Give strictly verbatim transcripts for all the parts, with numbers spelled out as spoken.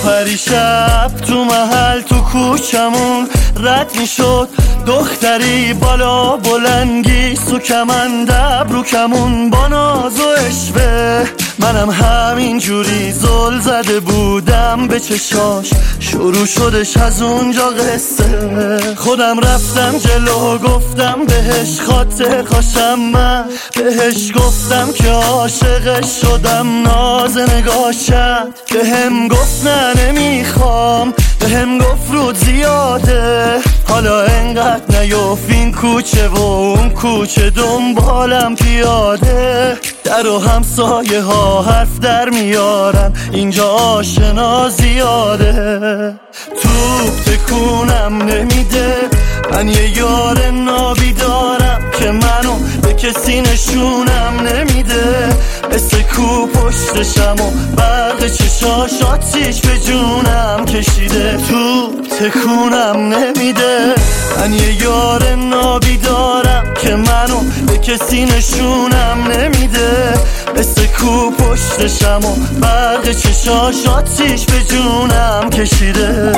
پریشب تو محل تو کوچمون رد میشد دختری بالا بلنگی سو کمند ابرو کمون با ناز و اشوه. منم همین جوری زل زده بودم به چشاش، شروع شدش از اونجا قصه. خودم رفتم جلو گفتم بهش خاطر خاشم، من بهش گفتم که عاشقش شدم. ناز نگاه کرد بهم گفت نه نمیخوام، بهم گفت رود زیاده، حالا انقدر نیوف این کوچه و اون کوچه دنبالم پیاده. در و همسایه ها حرف در میارن اینجا آشنا زیاده. توپ تکونم نمیده، من یه یار نابی دارم که منو به کسی نشونم نمیده. مثل کو پشتشم و برق چشاش آتیش به جونم کشیده. توپ تکونم نمیده، من یه یار نابی دارم که منو به کسی نشونم نمیده. مثل کو پشتشم و برق چشاش آتیش به جونم کشیده.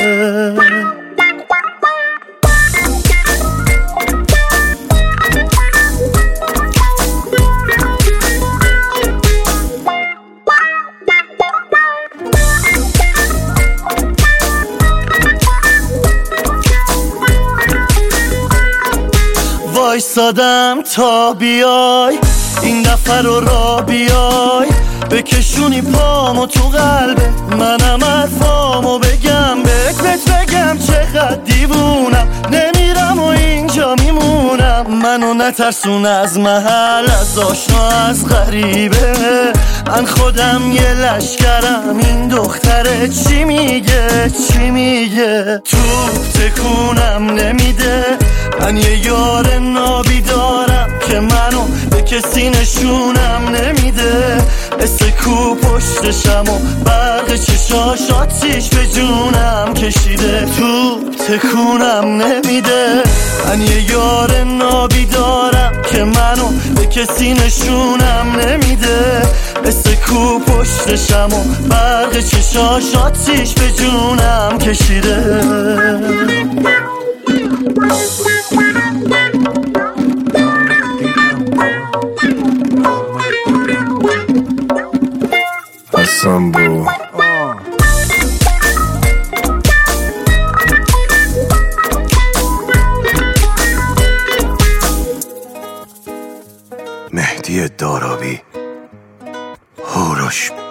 وایسادم تا بیای این دفعه رو را بیای، بکشونی پامو تو قلبه منم حرفامو بگم بهت بهت بگم چقدر دیوونم. نمیرم و اینجا میمونم، منو نترسون از محل، از آشنا از غریبه. من خودم یه لشکرم، این دختره چی میگه چی میگه. توپ تکونم نمیده، من یه یار نابی دارم که منو به کسی نشونم نمیده. مثل کو پشتشم و برق چشاش آتیش به جونم کشیده. توپ تکونم نمیده، من یه یار نابی دارم که منو به کسی نشونم نمیده. مثل کو پشتشم و برق چشاش آتیش به جونم کشیده. Sambo مهدی دارابی هوروش